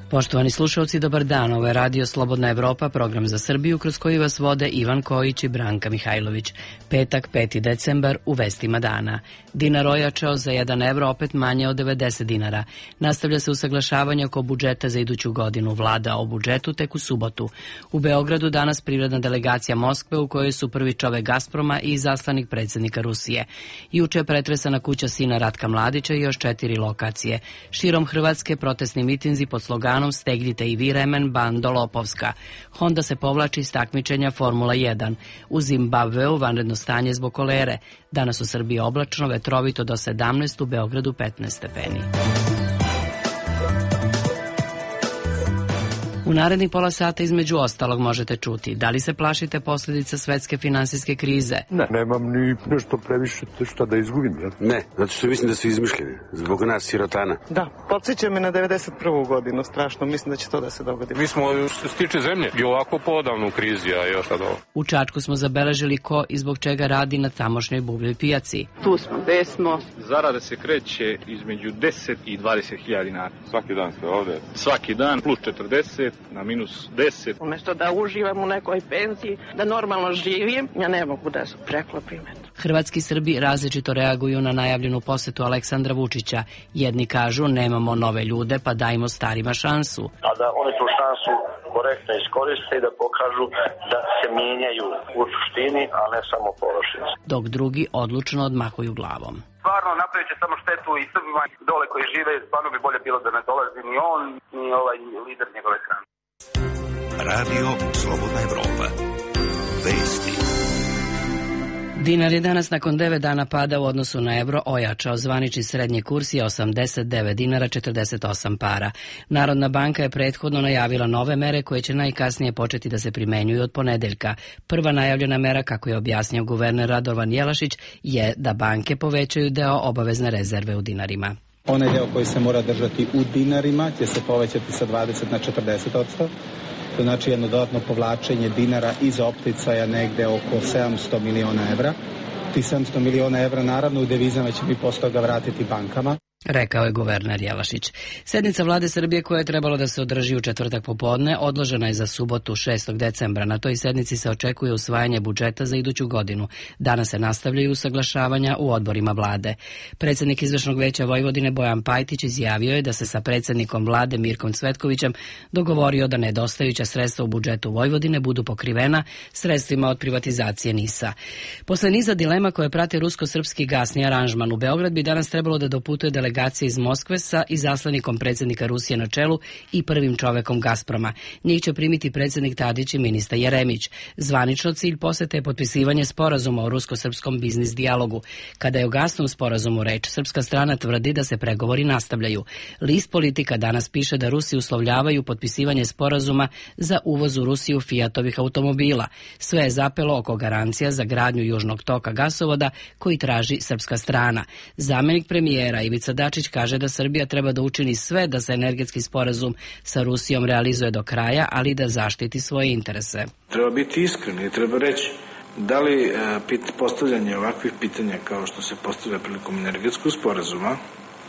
Poštovani slušalci, dobar dan. Ovo je Radio Slobodna Evropa, program za Srbiju kroz koji vas vode Ivan Kojić i Branka Mihajlović. Petak, 5. decembar, u vestima dana. Dinar ojačao za 1 evro, opet manje od 90 dinara. Nastavlja se usaglašavanje oko budžeta za iduću godinu. Vlada o budžetu tek u subotu. U Beogradu danas privredna delegacija Moskve u kojoj su prvi čovek Gazproma i izaslanik predsjednika Rusije. Juče je pretresana kuća sina Ratka Mladića i još 4 lokacije. Širom Hrvatske protestni mitinzi pod sloganom Stegnite i vi remen, bando lopovska. Honda se povlači iz takmičenja Formula 1. U Zimbabveu vanredno stanje zbog kolere. Danas u Srbiji oblačno, vetrovito do 17, u Beogradu 15 stepeni. U narednih pola sata između ostalog možete čuti da li se plašite posljedica svetske finansijske krize. Ne, nemam ni nešto previše šta da izgubim. Ja? Ne, zato što mislim da su izmišljeni, zbog nas sirotana. Da, podsjeća me na 91. godinu, strašno, mislim da će to da se dogodi. Mi smo, što se tiče zemlje, i ovako podavno u krizi, a još sad ovo. U Čačku smo zabeležili ko i zbog čega radi na tamošnjoj bubljoj pijaci. Tu smo, gde smo. Zarada se kreće između 10 i 20.000 dinara. Svaki dan ste ovde? Svaki dan, plus 40. Na minus 10. Umesto da uživam u nekoj penziji, da normalno živim, ja ne mogu da se preklopim. Hrvatski Srbi različito reaguju na najavljenu posetu Aleksandra Vučića. Jedni kažu nemamo nove ljude pa dajmo starima šansu. A da oni tu šansu korektno iskoriste i da pokažu da se mijenjaju u suštini, a ne samo površinski. Dok drugi odlučno odmahuju glavom. Stvarno napravit će samo štetu i Srbima dole koji žive, stvarno bi bolje bilo da ne dolazi ni on, ni ovaj lider njegove strane. Radio Slobodna Evropa. Vesti. Dinar je danas nakon 9 dana pada u odnosu na evro ojačao. Zvanični srednji kurs je 89 dinara 48 para. Narodna banka je prethodno najavila nove mere koje će najkasnije početi da se primenjuju od ponedeljka. Prva najavljena mera, kako je objasnio guverner Radovan Jelašić, je da banke povećaju deo obavezne rezerve u dinarima. Onaj deo koji se mora držati u dinarima će se povećati sa 20 na 40%. To znači jedno dodatno povlačenje dinara iz opticaja negde oko 700 miliona evra. Ti 700 miliona evra naravno u devizama će mi posle toga vratiti bankama. Rekao je guverner Jelašić. Sednica vlade Srbije koja je trebalo da se održi u četvrtak popodne odložena je za subotu 6. decembra. Na toj sednici se očekuje usvajanje budžeta za iduću godinu. Danas se nastavljaju usaglašavanja u odborima vlade. Predsjednik Izvršnog veća Vojvodine Bojan Pajtić izjavio je da se sa predsjednikom vlade Mirkom Cvetkovićem dogovorio da nedostajuća sredstva u budžetu Vojvodine budu pokrivena sredstvima od privatizacije NIS-a. Posle niza dilema koje prate rusko-srpski gasni aranžman, u Beograd bi danas trebalo da doputuje delegacija iz Moskve sa izaslanikom predsjednika Rusije na čelu i prvim čovekom Gazproma. Njih će primiti predsjednik Tadić i ministar Jeremić. Zvanično cilj posete je potpisivanje sporazuma o rusko-srpskom biznis dijalogu. Kada je o gasnom sporazumu reč, srpska strana tvrdi da se pregovori nastavljaju. List Politika danas piše da Rusi uslovljavaju potpisivanje sporazuma za uvoz u Rusiju Fiatovih automobila. Sve je zapelo oko garancija za gradnju južnog toka gasovoda koji traži srpska strana. Zamenik premijera Ivica Dačić kaže da Srbija treba da učini sve da se energetski sporazum sa Rusijom realizuje do kraja, ali da zaštiti svoje interese. Treba biti iskren i treba reći da li postavljanje ovakvih pitanja kao što se postavlja prilikom energetskog sporazuma,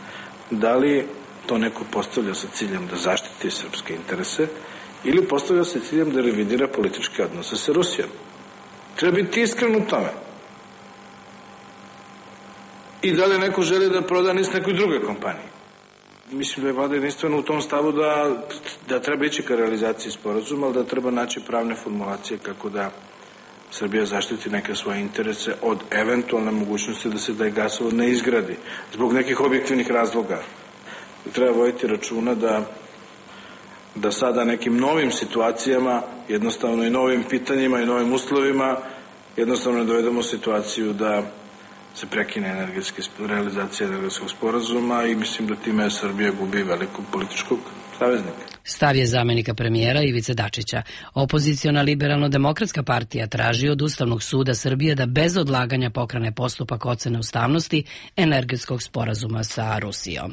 da li to neko postavlja sa ciljem da zaštiti srpske interese ili postavlja sa ciljem da revidira političke odnose sa Rusijom. Treba biti iskren u tome. I da li neko želi da proda NIS nekoj drugoj kompaniji. Mislim da je vlada jedinstveno u tom stavu da treba ići ka realizaciji sporazuma, ali da treba naći pravne formulacije kako da Srbija zaštiti neke svoje interese od eventualne mogućnosti da se taj gasovod ne izgradi zbog nekih objektivnih razloga. Treba voditi računa da sada nekim novim situacijama, jednostavno i novim pitanjima i novim uslovima, jednostavno dovedemo situaciju da se prekine realizacija energetskog sporazuma i mislim da time Srbija gubi velikog političkog saveznika. Stav je zamenika premijera Ivice Dačića. Opoziciona liberalno-demokratska partija traži od Ustavnog suda Srbije da bez odlaganja pokrene postupak ocene ustavnosti energetskog sporazuma sa Rusijom.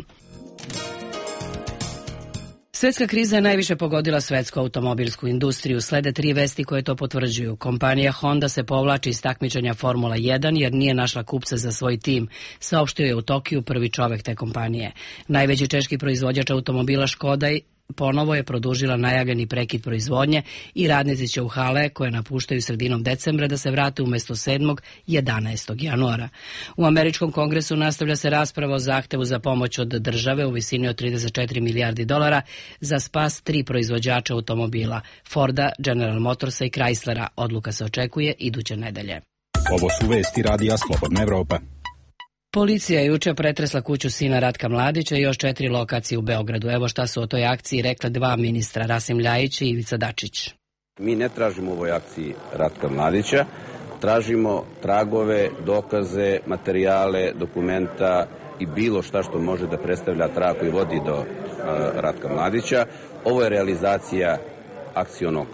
Svetska kriza je najviše pogodila svetsku automobilsku industriju. Slede 3 vesti koje to potvrđuju. Kompanija Honda se povlači iz takmičenja Formula 1 jer nije našla kupca za svoj tim, saopštio je u Tokiju prvi čovek te kompanije. Najveći češki proizvođač automobila Škoda ponovo je produžila najavljeni prekid proizvodnje i radnici će u hale koje napuštaju sredinom decembra da se vrate umjesto 7. 11. januara. U američkom kongresu nastavlja se rasprava o zahtevu za pomoć od države u visini od 34 milijardi dolara za spas 3 proizvođača automobila, Forda, General Motorsa i Chryslera. Odluka se očekuje iduće nedelje. Ovo su vesti Radija Slobodna Evropa. Policija je juče pretresla kuću sina Ratka Mladića i još 4 lokacije u Beogradu. Evo šta su o toj akciji rekla 2 ministra, Rasim Ljajić i Ivica Dačić. Mi ne tražimo u ovoj akciji Ratka Mladića, tražimo tragove, dokaze, materijale, dokumenta i bilo šta što može da predstavlja trag koji vodi do Ratka Mladića. Ovo je realizacija akcionog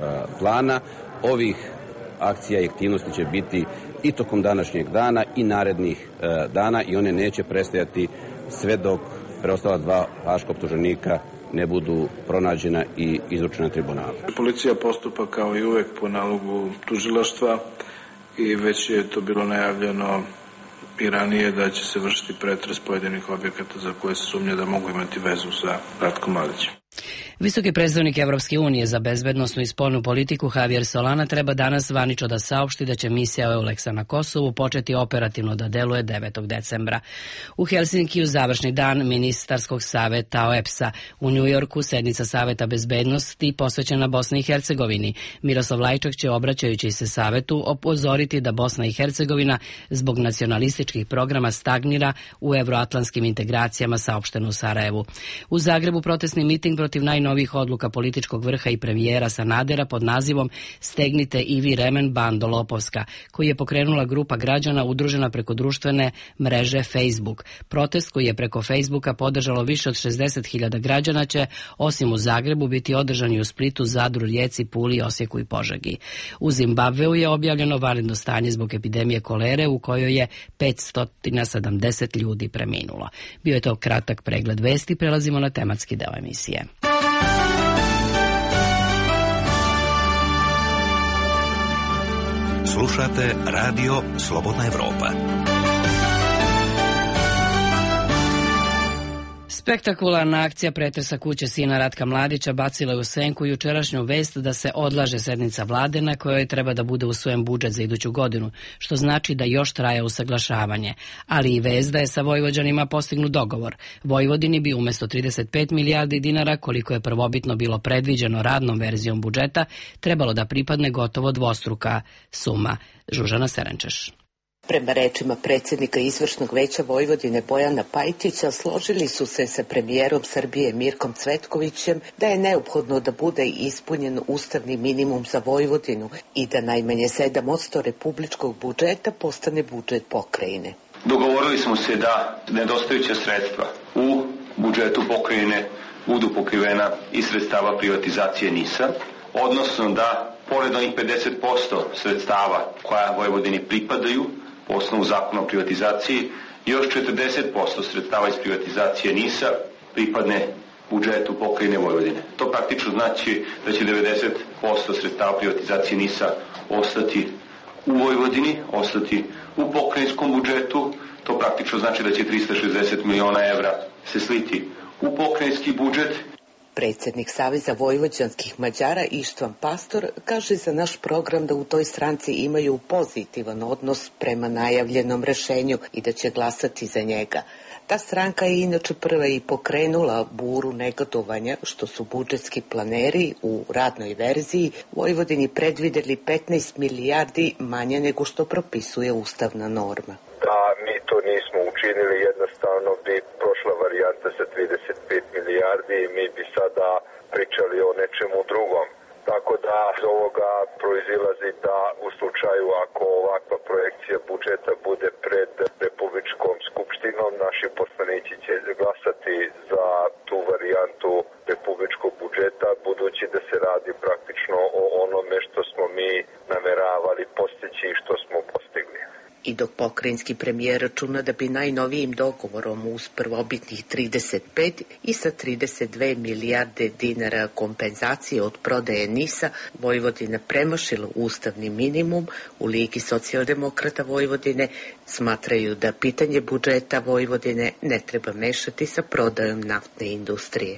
plana. Ovih akcija i aktivnosti će biti i tokom današnjeg dana i narednih dana i one neće prestajati sve dok preostala 2 haška optuženika ne budu pronađena i izručena tribunalu. Policija postupa kao i uvek po nalogu tužilaštva i već je to bilo najavljeno i ranije da će se vršiti pretres pojedinih objekata za koje se sumnja da mogu imati vezu sa Ratkom Mladićem. Visoki predstavnik Evropske unije za bezbednosnu i spoljnu politiku Javier Solana treba danas zvanično da saopšti da će misija EULEX-a na Kosovu početi operativno da deluje 9. decembra. U Helsinkiju završni dan ministarskog saveta OEPS-a. U Njujorku sednica Saveta bezbednosti posvećena Bosni i Hercegovini. Miroslav Lajčak će, obraćajući se savetu, upozoriti da Bosna i Hercegovina zbog nacionalističkih programa stagnira u evroatlantskim integracijama, saopšteno u Sarajevu. U Zagrebu protestni miting protiv najnovijih odluka političkog vrha i premijera Sanadera pod nazivom Stegnite Ivi Remen bando lopovska, koji je pokrenula grupa građana udružena preko društvene mreže Facebook. Protest koji je preko Facebooka podržalo više od 60.000 građana će, osim u Zagrebu, biti održan i u Splitu, Zadru, Rijeci, Puli, Osijeku i Požegi. U Zimbabveu je objavljeno vanredno stanje zbog epidemije kolere u kojoj je 570 ljudi preminulo. Bio je to kratak pregled vesti, prelazimo na tematski deo emisije. Slušate Radio Slobodna Evropa. Spektakularna akcija pretresa kuće sina Ratka Mladića bacila je u senku jučerašnju vest da se odlaže sednica vlade na kojoj treba da bude usvojen budžet za iduću godinu, što znači da još traje usaglašavanje, ali i vest da je sa Vojvođanima postignut dogovor. Vojvodini bi umjesto 35 milijardi dinara, koliko je prvobitno bilo predviđeno radnom verzijom budžeta, trebalo da pripadne gotovo dvostruka suma. Žužana Serenčeš. Prema rečima predsjednika Izvršnog veća Vojvodine Bojana Pajtića, složili su se sa premijerom Srbije Mirkom Cvetkovićem da je neophodno da bude ispunjen ustavni minimum za Vojvodinu i da najmanje 7% republičkog budžeta postane budžet pokrajine. Dogovorili smo se da nedostajuća sredstva u budžetu pokrajine budu pokrivena iz sredstava privatizacije NIS-a, odnosno da pored onih 50% sredstava koja Vojvodini pripadaju po osnovu zakona o privatizaciji, još 40% sredstava iz privatizacije NIS-a pripadne budžetu pokrajine Vojvodine. To praktično znači da će 90% sredstava privatizacije NIS-a ostati u Vojvodini, ostati u pokrajinskom budžetu. To praktično znači da će 360 miliona evra se sliti u pokrajinski budžet. Predsjednik Saveza vojvođanskih Mađara Ištvan Pastor kaže za naš program da u toj stranci imaju pozitivan odnos prema najavljenom rešenju i da će glasati za njega. Ta stranka je inače prva i pokrenula buru negodovanja što su budžetski planeri u radnoj verziji Vojvodini predvideli 15 milijardi manje nego što propisuje ustavna norma. Da mi to nismo učinili, jednostavno bi prošla varijanta sa 35 milijardi i mi bi sada pričali o nečemu drugom. Tako da iz ovoga proizilazi da u slučaju ako ovakva projekcija budžeta bude pred Republičkom skupštinom, naši poslanici će glasati za tu varijantu republičkog budžeta, budući da se radi praktično o onome što smo mi nameravali postići i što smo postigli. I dok pokrajinski premijer računa da bi najnovijim dogovorom uz prvobitnih 35 i sa 32 milijarde dinara kompenzacije od prodaje NIS-a Vojvodina premašila ustavni minimum, u Ligi socijaldemokrata Vojvodine smatraju da pitanje budžeta Vojvodine ne treba mešati sa prodajom naftne industrije.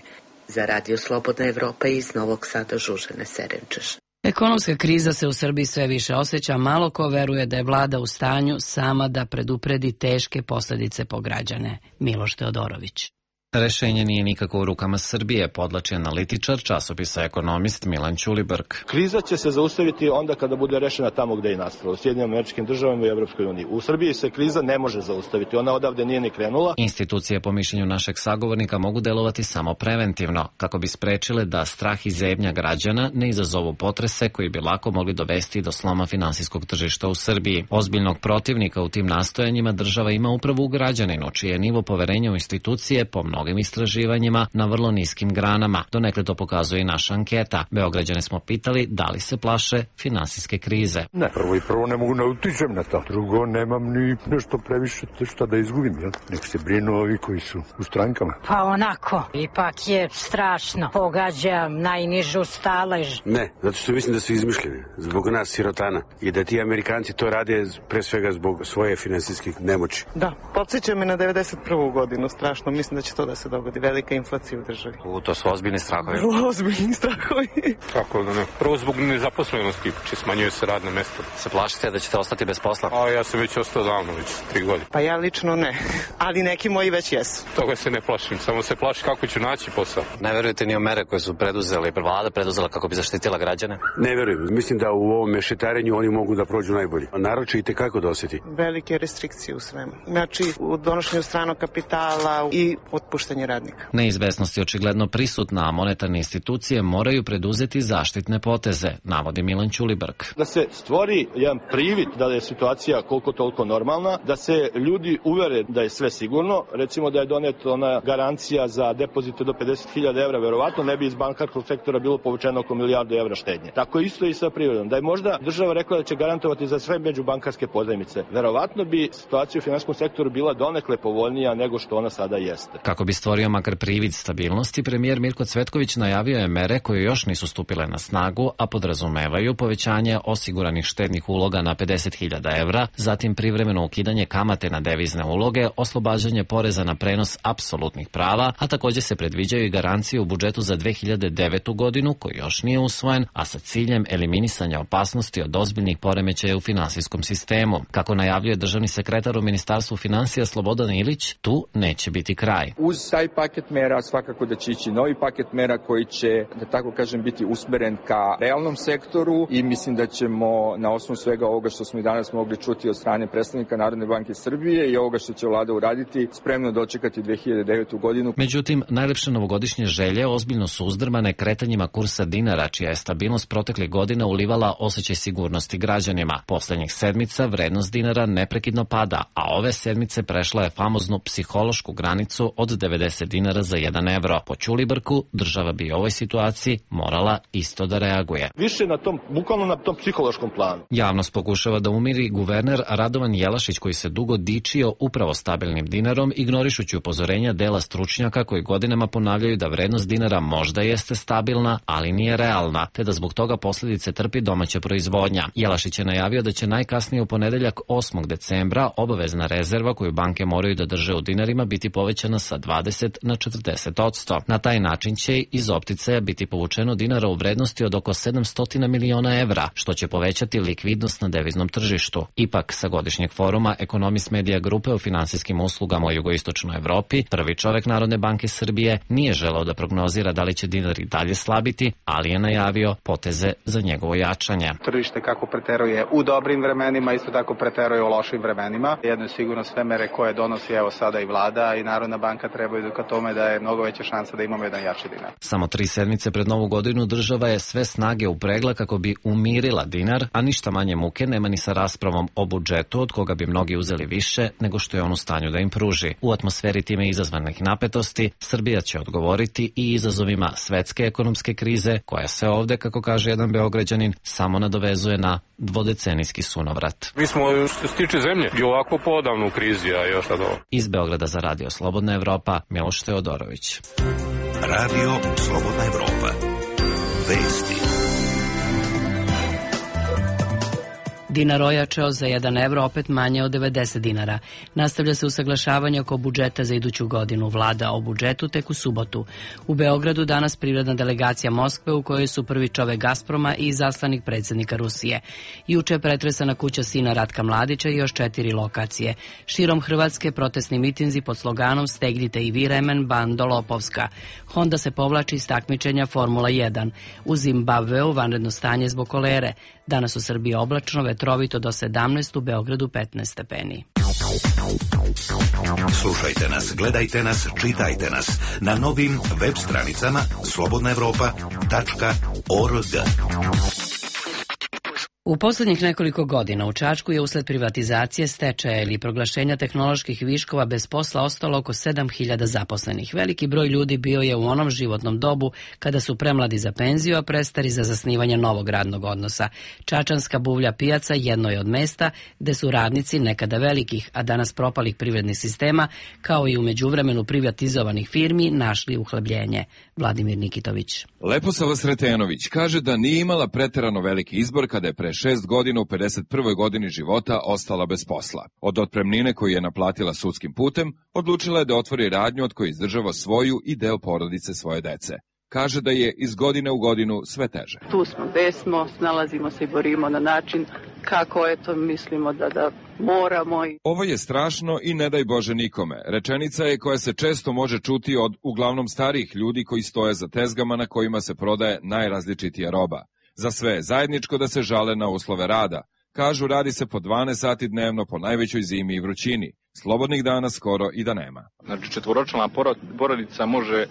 Za Radio Slobodna Evropa iz Novog Sada Žužene Serenčeš. Ekonomska kriza se u Srbiji sve više osjeća, malo ko veruje da je vlada u stanju sama da predupredi teške posljedice po građane. Miloš Teodorović. Rešenje nije nikako u rukama Srbije, podlači analitičar časopisa Ekonomist Milan Ćulibrk. Kriza će se zaustaviti onda kada bude rešena tamo gde je nastala, u Sjedinjenim Američkim Državama i Evropskoj uniji. U Srbiji se kriza ne može zaustaviti, ona odavde nije ni krenula. Institucije, po mišljenju našeg sagovornika, mogu delovati samo preventivno, kako bi sprečile da strah i zebnja građana ne izazovu potrese koji bi lako mogli dovesti do sloma finansijskog tržišta u Srbiji. Ozbiljnog protivnika u tim nastojanjima država ima upravo u građaninu, čije je nivo poverenja u institucije po mnogim istraživanjima na vrlo niskim granama. Donekle to pokazuje i naša anketa. Beograđane smo pitali da li se plaše finansijske krize. Ne, prvo ne mogu da utičem na to. Drugo, nemam ni nešto previše šta da izgubim. Jel? Nek se brinu ovi koji su u strankama. Pa onako, ipak je strašno. Pogađa najnižu stalež. Ne, zato što mislim da su izmišljeni. Zbog nas sirotana. I da ti Amerikanci to rade pre svega zbog svoje finansijskih nemoći. Da, podsjeća me na 91. godinu. Strašno, mislim da će to da se dogodi, velika inflacija u državi. To su ozbiljni strahovi. Vrlo ozbiljni strahovi. Kako da ne? Prvo zbog nezaposlenosti, či smanjuje se radne mesta. Se plašite da ćete ostati bez posla? A ja sam već ostao davno, već 3 godine. Pa ja lično ne, ali neki moji već jesu. Toga se ne plašim, samo se plašim kako ću naći posao. Ne verujete ni o mere koje su preduzeli, vlada preduzela kako bi zaštitila građane? Ne verujem, mislim da u ovom mešetarenju oni mogu da prođu najbolje. A narod će i tekako da osjeti. Velike restrikcije u svemu. Znači, u donošenju stranog kapitala i otpuštanje radnika. Neizvesnost je očigledno prisutna, a monetarne institucije moraju preduzeti zaštitne poteze, navodi Milan Ćulibrk. Da se stvori jedan privid da je situacija koliko toliko normalna, da se ljudi uvere da je sve sigurno, recimo da je doneta ona garancija za depozite do 50.000 evra, verovatno ne bi iz bankarskog sektora bilo povučeno oko milijardu evra štednje. Tako isto i sa privredom. Da je možda država rekla da će garantovati za sve međubankarske pozajmice, verovatno bi situacija u finansijskom sektoru bila donekle povoljnija nego što ona sada jeste. Kako bi stvorio makar privid stabilnosti, premijer Mirko Cvetković najavio je mere koje još nisu stupile na snagu, a podrazumevaju povećanje osiguranih štednih uloga na 50.000 evra, zatim privremeno ukidanje kamate na devizne uloge, oslobađanje poreza na prenos apsolutnih prava, a također se predviđaju i garancije u budžetu za 2009. godinu, koji još nije usvojen, a sa ciljem eliminisanja opasnosti od ozbiljnih poremećaja u finansijskom sistemu. Kako najavljuje državni sekretar u Ministarstvu finansija Slobodan Ilić, tu neće biti kraj. Uz taj paket mera svakako da će ići novi paket mera koji će, da tako kažem, biti usmeren ka realnom sektoru i mislim da ćemo na osnovu svega ovoga što smo i danas mogli čuti od strane predstavnika Narodne banke Srbije i ovoga što će vlada uraditi, spremno dočekati 2009. godinu. Međutim, najlepše novogodišnje želje ozbiljno su uzdrmane kretanjima kursa dinara, čija je stabilnost proteklih godina ulivala osjećaj sigurnosti građanima. Poslednjih sedmica vrednost dinara neprekidno pada, a ove sedmice prešla je famoznu psihološku granicu od 90 dinara za 1 evro. Po Ćulibrku, država bi u ovoj situaciji morala isto da reaguje. Više na tom, bukvalno na tom psihološkom planu. Javnost pokušava da umiri guverner Radovan Jelašić, koji se dugo dičio upravo stabilnim dinarom, ignorišući upozorenja dela stručnjaka koji godinama ponavljaju da vrednost dinara možda jeste stabilna, ali nije realna, te da zbog toga posljedice trpi domaća proizvodnja. Jelašić je najavio da će najkasnije u ponedeljak 8. decembra obavezna rezerva koju banke moraju da drže u dinarima biti povećana sa 20 na 40%. Na taj način će iz opticaja biti povučeno dinara u vrednosti od oko 700 miliona evra, što će povećati likvidnost na deviznom tržištu. Ipak, sa godišnjeg foruma Ekonomist Medija Grupe o finansijskim uslugama u jugoistočnoj Evropi, prvi čovek Narodne banke Srbije nije želeo da prognozira da li će dinar i dalje slabiti, ali je najavio poteze za njegovo jačanje. Tržište kako preteruje u dobrim vremenima, isto tako preteruje u lošim vremenima. Jedno je sigurno sve mere koje donosi evo sada i vlada i Narodna banka trebaju ka tome da je mnogo veća šansa da imamo jedan jači dinar. Samo 3 sedmice pred Novu godinu država je sve snage upregla kako bi umirila dinar, a ništa manje muke nema ni sa raspravom o budžetu, od koga bi mnogi uzeli više nego što je on u stanju da im pruži. U atmosferi time izazvanih napetosti, Srbija će odgovoriti i izazovima svetske ekonomske krize, koja se ovde, kako kaže jedan Beograđanin, samo nadovezuje na dvodecenijski sunovrat. Mi smo, što se tiče zemlje, i ovako podavno u krizi, a još sad ovo. Iz Beograda za Radio Slobodna Evropa, Miloš Teodorović. Radio Slobodna Evropa. Vesti. Dinar ojačao za 1 evro, opet manje od 90 dinara. Nastavlja se usaglašavanje oko budžeta za iduću godinu. Vlada o budžetu tek u subotu. U Beogradu danas privredna delegacija Moskve u kojoj su prvi čovek Gazproma i izaslanik predsjednika Rusije. Juče je pretresana kuća sina Ratka Mladića i još 4 lokacije. Širom Hrvatske protestni mitinzi pod sloganom Stegnite i vi remen, bando lopovska. Honda se povlači iz takmičenja Formula 1. U Zimbabveu vanredno stanje zbog kolere. Danas u Srbiji oblačno, vetrovito do 17, u Beogradu 15 stepeni. Slušajte nas, gledajte nas, čitajte nas na novim web stranicama slobodnaevropa.org. U poslednjih nekoliko godina u Čačku je usled privatizacije, stečaja ili proglašenja tehnoloških viškova bez posla ostalo oko 7.000 zaposlenih. Veliki broj ljudi bio je u onom životnom dobu kada su premladi za penziju, a prestari za zasnivanje novog radnog odnosa. Čačanska buvlja pijaca jedno je od mesta gde su radnici nekada velikih, a danas propalih privrednih sistema, kao i u međuvremenu privatizovanih firmi, našli uhlebljenje. Vladimir Nikitović. Leposava Sretenović kaže da nije imala preterano veliki izbor kada je pre 6 godina u 51. godini života ostala bez posla. Od otpremnine koju je naplatila sudskim putem, odlučila je da otvori radnju od koje izdržava svoju i deo porodice svoje dece. Kaže da je iz godine u godinu sve teže. Tu smo, gde smo, snalazimo se i borimo na način kako mislimo da moramo. Ovo je strašno i ne daj Bože nikome. Rečenica je koja se često može čuti od uglavnom starijih ljudi koji stoje za tezgama na kojima se prodaje najrazličitija roba. Za sve je zajedničko da se žale na uslove rada. Kažu, radi se po 12 sati dnevno po najvećoj zimi i vrućini. Slobodnih dana skoro i da nema. Znači, četvoročlana porodica može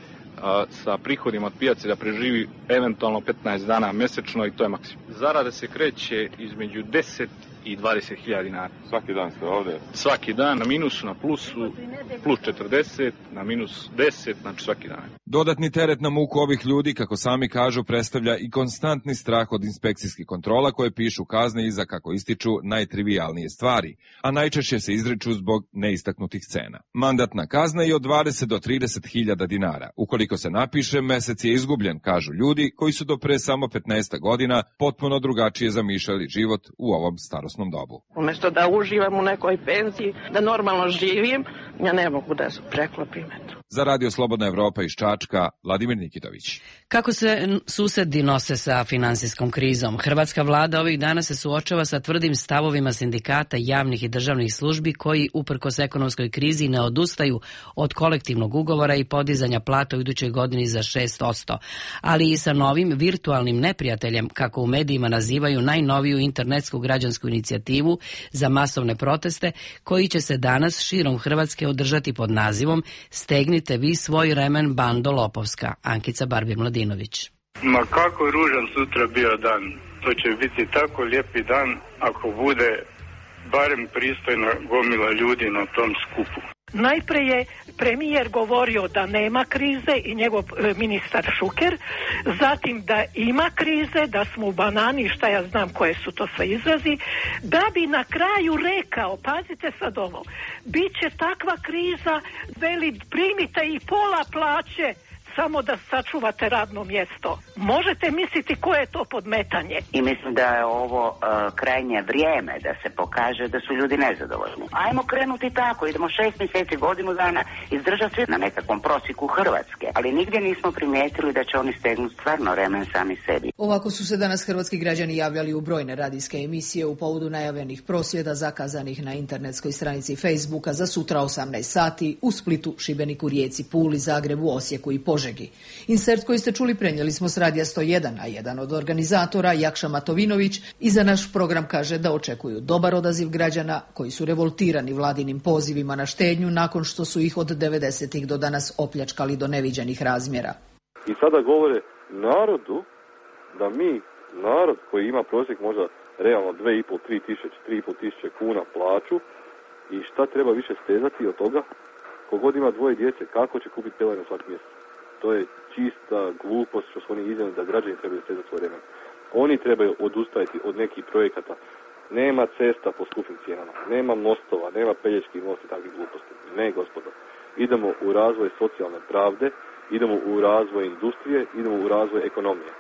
sa prihodima od pijace da preživi eventualno 15 dana mesečno i to je maksimum. Zarada se kreće između 10 i 20.000 dinara. Svaki dan ste ovde? Svaki dan, na minusu, na plusu, plus 40, na minus 10, znači svaki dan. Dodatni teret na muku ovih ljudi, kako sami kažu, predstavlja i konstantni strah od inspekcijskih kontrola koje pišu kazne i za, kako ističu, najtrivijalnije stvari, a najčešće se izriču zbog neistaknutih cena. Mandatna kazna je od 20 do 30.000 dinara. Ukoliko se napiše, mesec je izgubljen, kažu ljudi koji su do pre samo 15 godina potpuno drugačije zamišljali život u ovom starosnom dobu. Umesto da uživam u nekoj penziji, da normalno živim, ja ne mogu da se preklopim. Za Radio Slobodna Evropa iz Čačka, Vladimir Nikitović. Kako se susedi nose sa finansijskom krizom? Hrvatska vlada ovih dana se suočava sa tvrdim stavovima sindikata javnih i državnih službi koji, uprkos ekonomskoj krizi, ne odustaju od kolektivnog ugovora i podizanja plata u idućoj godini za 6%, ali i sa novim virtualnim neprijateljem, kako u medijima nazivaju najnoviju internetsku građansku inicijativu za masovne proteste, koji će se danas širom Hrvatske održati pod nazivom Stegnite vi svoj remen, bando lopovska. Ankica Barbir-Mladinović. Ma kako je ružan sutra bio dan. To će biti tako lijepi dan ako bude barem pristojna gomila ljudi na tom skupu. Najpre je premijer govorio da nema krize i njegov ministar Šuker, zatim da ima krize, da smo u banani, šta ja znam koje su to sve izrazi, da bi na kraju rekao, pazite sad ovo, bit će takva kriza, veli primite i pola plaće, samo da sačuvate radno mjesto. Možete misliti koje je to podmetanje? I mislim da je ovo krajnje vrijeme da se pokaže da su ljudi nezadovoljni. Ajmo krenuti tako, idemo 6 mjeseci, godinu dana izdržati na nekakvom prosjeku Hrvatske, ali nigdje nismo primijetili da će oni stegnuti stvarno remen sami sebi. Ovako su se danas hrvatski građani javljali u brojne radijske emisije u povodu najavljenih prosvjeda zakazanih na internetskoj stranici Facebooka za sutra 18 sati u Splitu, Šibeniku, Rijeci, Puli, Zagrebu, Osijeku i Požegi. Insert koji ste čuli prenijeli smo s Radija 101, a jedan od organizatora, Jakša Matovinović, i za naš program kaže da očekuju dobar odaziv građana koji su revoltirani vladinim pozivima na štednju nakon što su ih od 90-ih do danas opljačkali do neviđenih razmjera. I sada govore narodu da mi, narod koji ima prosjek možda realno 2.500-3.000 kuna plaću i šta treba više stezati od toga, kogod ima 2 djece, kako će kupiti pelene svaki mjesec. To je čista glupost što su oni iznijeli da građani trebaju stezati svoj remen. Oni trebaju odustajati od nekih projekata. Nema cesta po skupim cijenama, nema mostova, nema Pelješki most i takvih gluposti. Ne, gospodo. Idemo u razvoj socijalne pravde, idemo u razvoj industrije, idemo u razvoj ekonomije.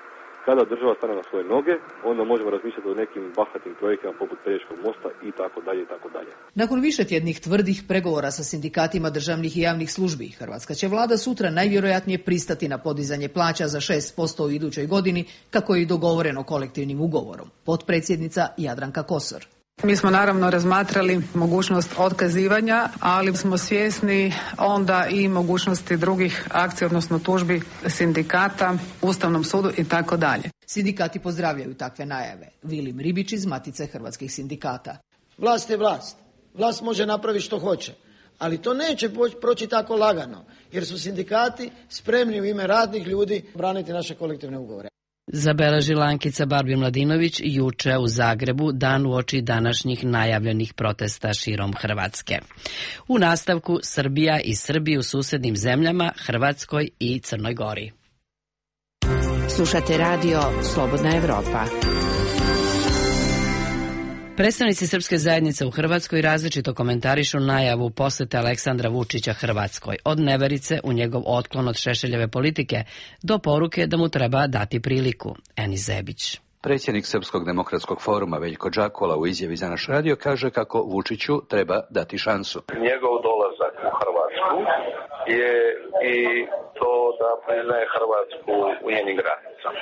Kada država stane na svoje noge, onda možemo razmišljati o nekim bahatim projektima poput Pelješkog mosta i tako dalje i tako dalje. Nakon višetjednih tvrdih pregovora sa sindikatima državnih i javnih službi, hrvatska će vlada sutra najvjerojatnije pristati na podizanje plaća za 6% u idućoj godini, kako je i dogovoreno kolektivnim ugovorom. Potpredsjednica Jadranka Kosor. Mi smo naravno razmatrali mogućnost otkazivanja, ali smo svjesni onda i mogućnosti drugih akcija, odnosno tužbi sindikata, Ustavnom sudu i tako dalje. Sindikati pozdravljaju takve najave. Vilim Ribić iz Matice hrvatskih sindikata. Vlast je vlast. Vlast može napraviti što hoće. Ali to neće proći tako lagano, jer su sindikati spremni u ime radnih ljudi braniti naše kolektivne ugovore. Zabeležila Ankica Barbi-Mladinović juče u Zagrebu, dan uoči današnjih najavljenih protesta širom Hrvatske. U nastavku Srbija i Srbi u susednim zemljama, Hrvatskoj i Crnoj Gori. Slušate radio Slobodna Evropa. Predstavnici srpske zajednice u Hrvatskoj različito komentarišu najavu posete Aleksandra Vučića Hrvatskoj, od neverice u njegov otklon od Šešeljeve politike do poruke da mu treba dati priliku. Eni Zebić. Predsjednik Srpskog demokratskog foruma Veljko Džakula u izjavi za naš radio kaže kako Vučiću treba dati šansu. Njegov dolazak u Hrvatsku je i to da priznaje Hrvatsku u njenim granicama.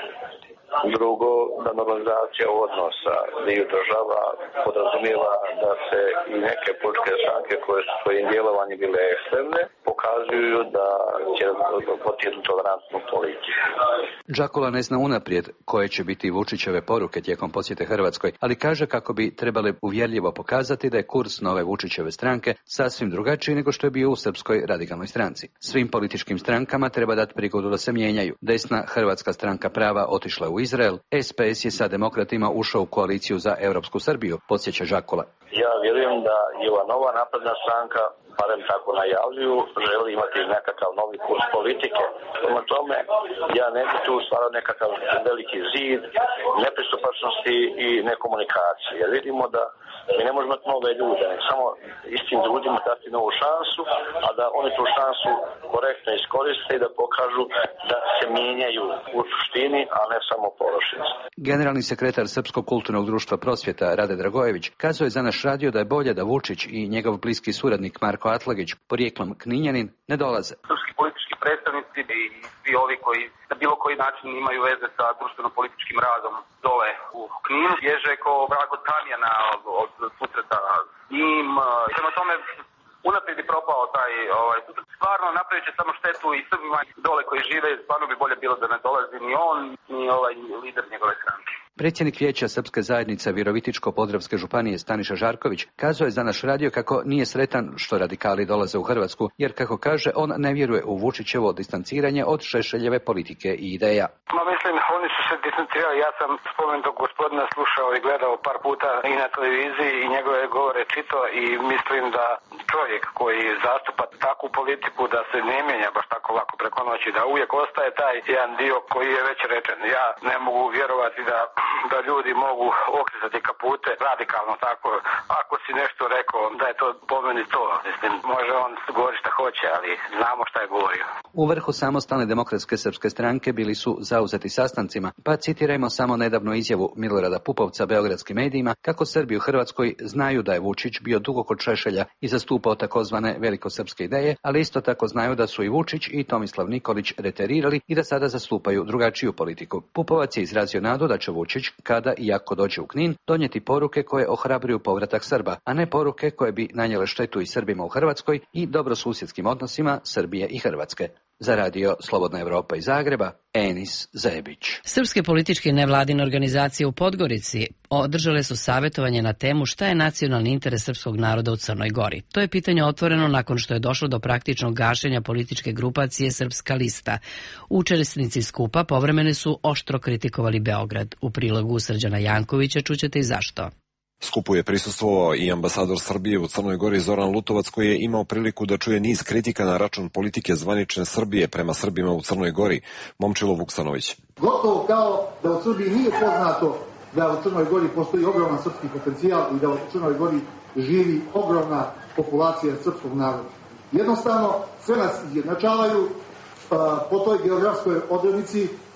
Drugo, da normalizacija odnosa dviju država podrazumijeva da se i neke političke stranke koje su svojim djelovanjem bile ekstremne pokazuju da će voditi tolerantnu politiku. Džakula ne zna unaprijed koje će biti Vučićeve poruke tijekom posjete Hrvatskoj, ali kaže kako bi trebale uvjerljivo pokazati da je kurs nove Vučićeve stranke sasvim drugačiji nego što je bio u Srpskoj radikalnoj stranci. Svim političkim strankama treba dati prigodu da se mijenjaju. Desna Hrvatska stranka prava otišla u Izrael, SPS je sa demokratima ušao u koaliciju za Europsku Srbiju, podsjeća Džakula. Ja vjerujem da je ova nova napredna stranka, barem tako najavljuju, želi imati nekakav novi kurs politike. Prema tome, ja ne bi tu stvarao nekakav veliki zid nepristupačnosti i nekomunikacije. Jer vidimo da mi ne možemo imati nove ljude, nek samo istim ljudima dati novu šansu, a da oni tu šansu korektno iskoriste i da pokažu da se mijenjaju u suštini, a ne samo površinski. Generalni sekretar Srpskog kulturnog društva Prosvjeta Rade Dragojević kazuje za naš radio da je bolje da Vučić i njegov bliski suradnik Marko Atlagić, porijeklom Kninjanin, ne dolaze. Srpski politički predstavnici i svi ovi koji na bilo koji način imaju veze sa društveno-političkim radom dole u Kninu bježe kao vrag od kamjena od susreta s njim. Prema tome, unaprijed je propao taj susret. Stvarno napravit će samo štetu i Srbima dole koji žive. Stvarno bi bolje bilo da ne dolazi ni on, ni lider njegove stranke. Predsjednik vijeća Srpske zajednice Virovitičko-Podravske županije Staniša Žarković kazuje za naš radio kako nije sretan što radikali dolaze u Hrvatsku, jer kako kaže on ne vjeruje u Vučićevo distanciranje od Šešeljeve politike i ideja. Mislim, oni su se distancirali. Ja sam spomenutog gospodina slušao i gledao par puta i na televiziji i njegove govore čitao i mislim da čovjek koji zastupa takvu politiku da se ne mijenja baš tako lako preko noći, da uvijek ostaje taj jedan dio koji je već rečen. Ja ne mogu vjerovati da ljudi mogu okretati kapute radikalno tako. Ako si nešto rekao, da je to po meni to. Mislim, može on govori šta hoće, ali znamo šta je govorio. U vrhu samostalne demokratske srpske stranke bili su zauzeti sastancima, pa citirajmo samo nedavnu izjavu Milorada Pupovca beogradskim medijima kako Srbi u Hrvatskoj znaju da je Vučić bio dugo kod Šešelja i zastupao takozvane velikosrpske ideje, ali isto tako znaju da su i Vučić i Tomislav Nikolić reterirali i da sada zastupaju drugačiju politiku. Pupovac je izrazio nadu da će Vučić, kada i ako dođe u Knin, donijeti poruke koje ohrabruju povratak Srba, a ne poruke koje bi nanijele štetu i Srbima u Hrvatskoj i dobrosusjedskim odnosima Srbije i Hrvatske. Za radio Slobodna Evropa iz Zagreba, Enis Zebić. Srpske političke nevladine organizacije u Podgorici održale su savjetovanje na temu šta je nacionalni interes srpskog naroda u Crnoj Gori. To je pitanje otvoreno nakon što je došlo do praktičnog gašenja političke grupacije Srpska lista. Učesnici skupa povremeno su oštro kritikovali Beograd. U prilogu Srđana Jankovića čućete i zašto. Skupu je prisustvovao i ambasador Srbije u Crnoj Gori Zoran Lutovac, koji je imao priliku da čuje niz kritika na račun politike zvanične Srbije prema Srbima u Crnoj Gori. Momčilo Vuksanović. Gotovo kao da u Srbiji nije poznato da u Crnoj Gori postoji ogroman srpski potencijal i da u Crnoj Gori živi ogromna populacija srpskog naroda. Jednostavno sve nas izjednačavaju po toj geografskoj odrednici,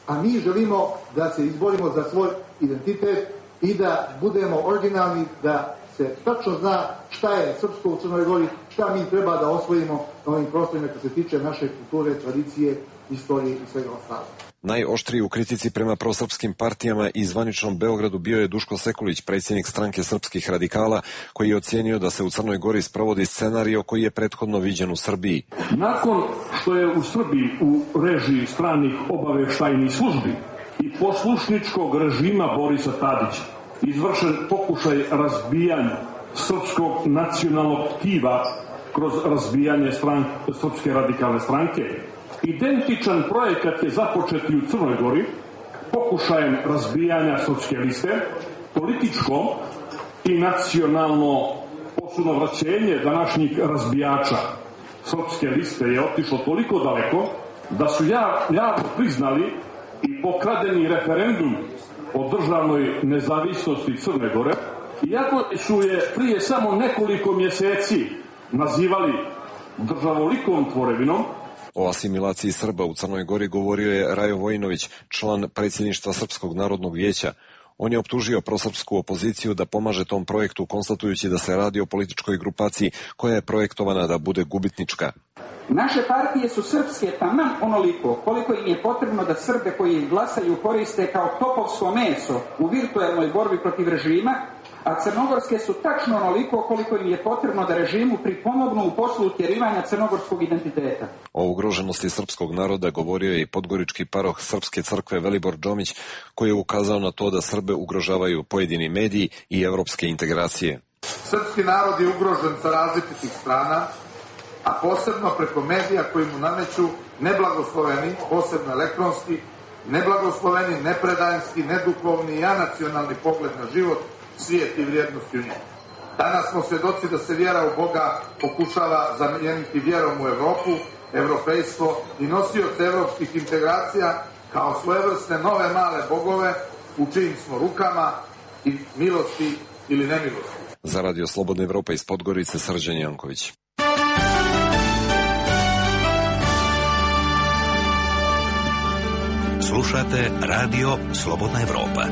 a mi želimo da se izborimo za svoj identitet i da budemo originalni, da se tačno zna šta je srpsko u Crnoj Gori, šta mi treba da osvojimo na ovim prostorima kad se tiče naše kulture, tradicije, istorije i svega ostalog. Najoštriji u kritici prema prosrpskim partijama i zvaničnom Beogradu bio je Duško Sekulić, predsjednik stranke srpskih radikala, koji je ocijenio da se u Crnoj Gori sprovodi scenario koji je prethodno viđen u Srbiji. Nakon što je u Srbiji u režiji stranih obaveštajnih službi i poslušničkog režima Borisa Tadića izvršen pokušaj razbijanja srpskog nacionalnog tkiva kroz razbijanje Srpske radikalne stranke, identičan projekat je započet i u Crnoj Gori pokušajem razbijanja Srpske liste. Političko i nacionalno osunovraćenje današnjih razbijača Srpske liste je otišlo toliko daleko da su javno priznali i pokradeni referendum o državnoj nezavisnosti Crne Gore, iako su je prije samo nekoliko mjeseci nazivali državolikom tvorevinom. O asimilaciji Srba u Crnoj Gori govorio je Rajo Vojinović, član predsjedništva Srpskog narodnog vijeća. On je optužio prosrpsku opoziciju da pomaže tom projektu, konstatujući da se radi o političkoj grupaciji koja je projektovana da bude gubitnička. Naše partije su srpske taman onoliko koliko im je potrebno da Srbe koji glasaju koriste kao topovsko meso u virtualnoj borbi protiv režima, a crnogorske su tačno onoliko koliko im je potrebno da režimu pripomognu u poslu utjerivanja crnogorskog identiteta. O ugroženosti srpskog naroda govorio je i podgorički paroh Srpske crkve Velibor Džomić, koji je ukazao na to da Srbe ugrožavaju pojedini mediji i evropske integracije. Srpski narod je ugrožen sa različitih strana, a posebno preko medija koji mu nameću neblagosloveni, posebno elektronski, neblagosloveni, nepredajanski, neduhovni i anacionalni pogled na život, svijet i vrijednosti u njemu. Danas smo svjedoci da se vjera u Boga pokušava zamijeniti vjerom u Evropu, evropejstvo i nosioce evropskih integracija kao svojevrsne nove male bogove u čijim smo rukama i milosti ili nemilosti. Za Radio Slobodna Evropa iz Podgorice, Srđan Janković. Slušate Radio Slobodna Evropa.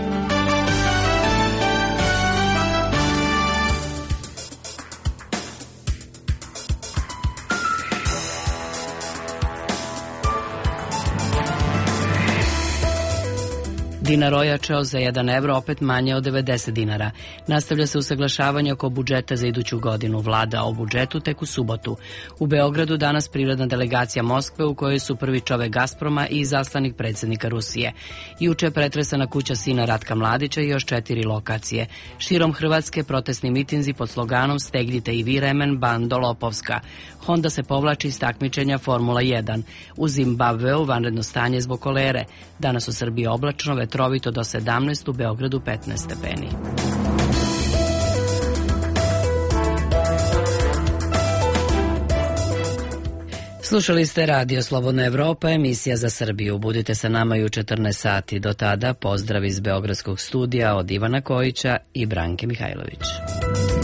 Dinar ojačao za 1 evro, opet manje od 90 dinara. Nastavlja se usaglašavanje oko budžeta za iduću godinu. Vlada o budžetu tek u subotu. U Beogradu danas prirodna delegacija Moskve u kojoj su prvi čovek Gazproma i izaslanik predsjednika Rusije. Juče je pretresana kuća sina Ratka Mladića i još 4 lokacije. Širom Hrvatske protestni mitinzi pod sloganom Stegnite i vi remen, bando lopovska. Honda se povlači iz takmičenja Formula 1. U Zimbabveu vanredno stanje zbog kolere. Danas u Srbiji oblačno, vetrovito do 17, u Beogradu 15 stepeni. Slušali ste Radio Slobodna Evropa, emisija za Srbiju. Budite sa nama i u 14 sati. Do tada pozdrav iz Beogradskog studija od Ivana Kojića i Branke Mihajlović.